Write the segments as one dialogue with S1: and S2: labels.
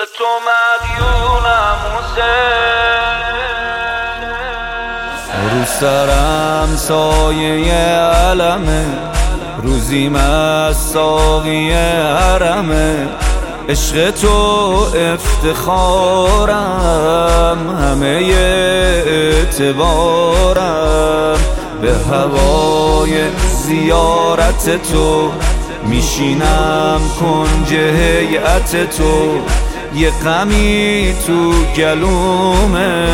S1: تو مدیونم حسین،
S2: رو سرم سایه علمه، روزیم از ساقی حرمه. عشق تو افتخارم، همه اعتبارم. به هوای زیارت تو میشینم کنج هیئت تو. یه غمی تو گلومه،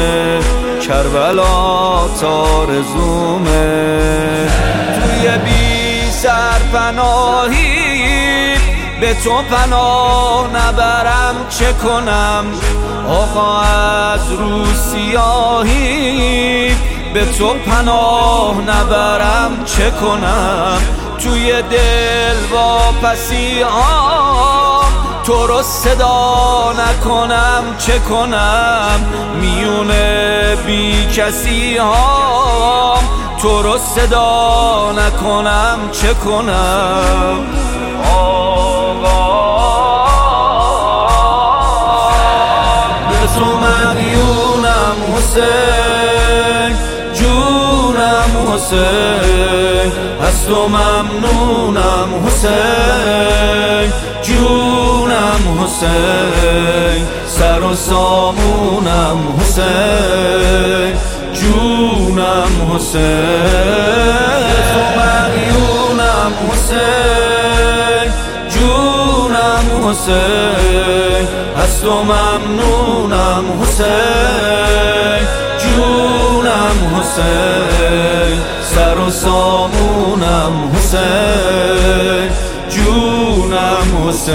S2: کربلا تارزومه. توی بی سرپناهی به تو پناه نبرم چه کنم؟ آقا از رو سیاهی به تو پناه نبرم چه کنم؟ توی دل واپسی تو رو صدا نکنم چه کنم؟ میونه بی کسی تو رو صدا نکنم چه کنم؟ به تو مدیونم حسین، جونم حسین. از تو ممنونم حسین، جونم حسین. سر و سامونم حسین، جونم حسین. به تو مدیونم حسین، جونم حسین. از تو ممنونم حسین، جونم حسین. سر و سامونم حسین، جونم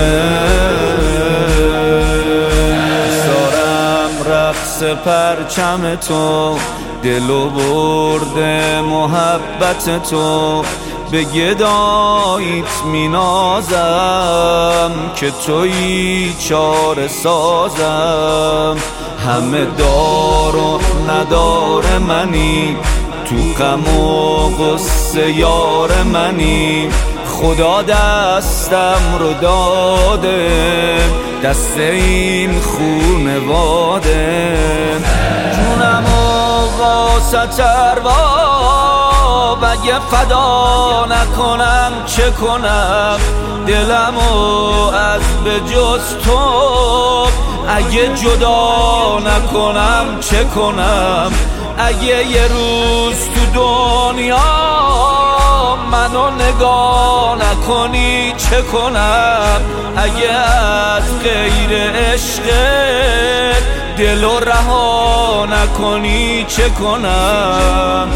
S2: حسین. سارم رقص پرچم تو، دلو برده محبت تو. به گداییت مینازم که تویی چاره سازم. همه دار و ندار منی، تو غم و غصه یار منی. خدا دستم رو داده، دست این خونواده. جونم و واسط ارواح اگه فدا نکنم چه کنم؟ دلمو از به جز تو اگه جدا نکنم چه کنم؟ اگه یه روز تو دنیا منو نگاه نکنی چه کنم؟ اگه از غیر عشقت دلو رها نکنی چه کنم؟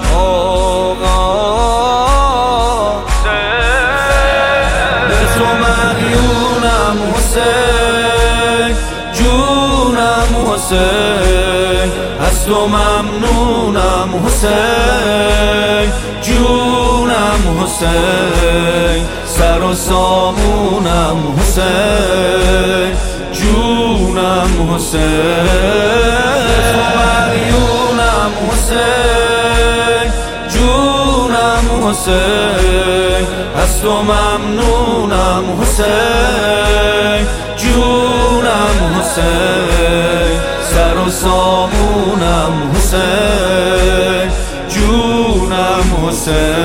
S2: به تو مدیونم حسین، جونم حسین. از تو ممنونم حسین، جونم حسین. سر و سامونم حسین، جونم حسین. به تو مدیونم حسین، جونم حسین. از تو ممنونم حسین، جونم حسین. سر و سامونم حسین، جونم حسین.